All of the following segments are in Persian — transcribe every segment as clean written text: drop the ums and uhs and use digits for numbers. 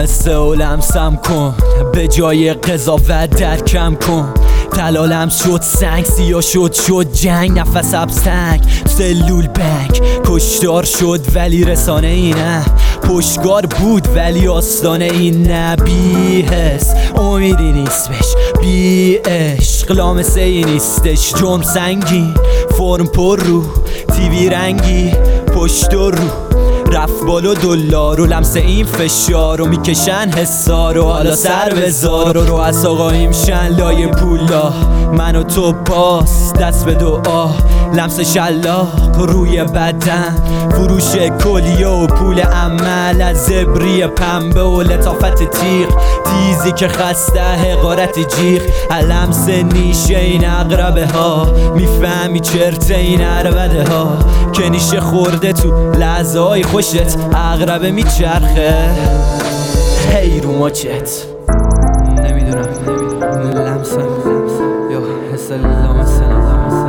قصه و لمسم کن، به جای قضاوت درکم کن. تلالم شد سنگ، سیاه شد جنگ، نفس ابستنگ سلول بنگ. کشتار شد ولی رسانه ای نه، پشتگار بود ولی آستانه ای نه. بی حس امیدی نیست بهش، بی عشق لامسه ای نیستش. جرم سنگین فرم پر رو، تیوی رنگی پشت و رو، رفت بالا دلار و لمس این فشار و میکشن حسار و حالا سر بزار و از آقاییم شن لای پولا. من و تو باز دست به دعا، لمس شلاق روی بدن، فروش کلیه و پول عمل، از زبری پنبه و لطافت تیغ، تیزی که خسته حقارت جیغ. لمس نیشه این اقربه ها، میفهمی چرته این عربده ها که نیشه خورده تو لحظه های خوشت. اقربه میچرخه هی رو ماچت. نمیدونم لمسم یا حس لامسه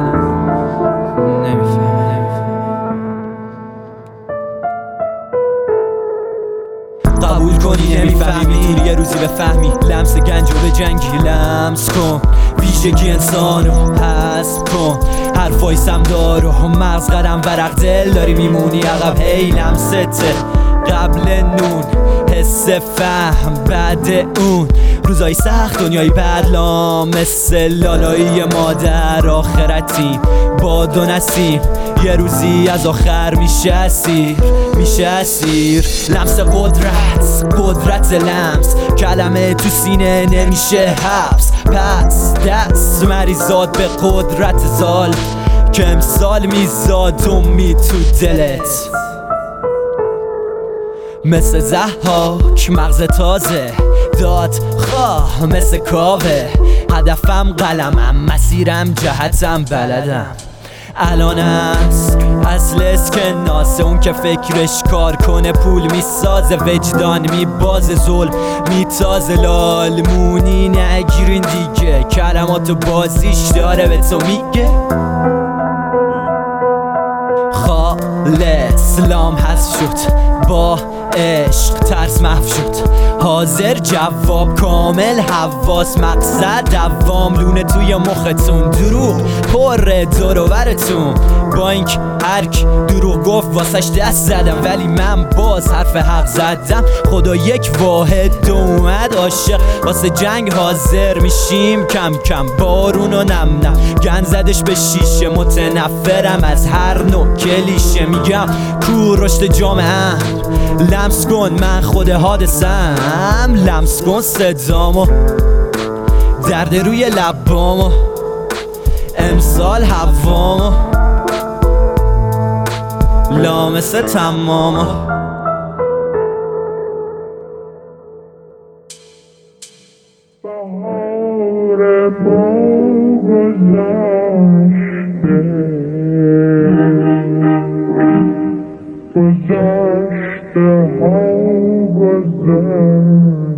قبول کنی نمیفهمی، یه روزی بفهمی. لمس گنج و به جنگی لمس کن، ویژگی انسانو حسب کن. حرفای سمدار و مغز قدم ورق دل داری میمونی عقب. هی لمسته قبل نون، حس فهم بعد اون. روزای سخت دنیای بد مثل لالایی مادر. آخرتیم باد و نسیم، یه روزی از آخر میشه اسیر. لمس قدرت لمس، کلمه تو سینه نمیشه حبس. پس دست مریضات به قدرت زال که امسال میزاد امید تو دلت. مثل ضحاک مغز تازه داد خواه، مثل کاوه هدفم قلمم، مسیرم جهتم بلدم. الان است اصل اسکناسه، اون که فکرش کار کنه پول میسازه. وجدان میبازه ظلم میتازه، لالمونی نگیرین دیگه، کلماتو بازیش داره به تو میگه. خالص لام حذف شد، با عشق ترس محو شد. حاضر جواب کامل حواس، مقصد دوام لونه توی مختون. دروغ پر دور و برتون، با اینکه هرک دروغ گفت واسش دست زدم، ولی من باز حرف حق زدم. خدا یک واحد اومد عاشق، واسه جنگ حاضر میشیم کم کم. بارون و نم گن زدش به شیشه، متنفرم از هر نوع کلیشه. میگم کور رشد جامعه، لمس کن من خود حادثم. لمس کن صدامو، درد روی لبامو، امسال هوامو، لامسه تمامو. بهار ما گذشته ها گذشته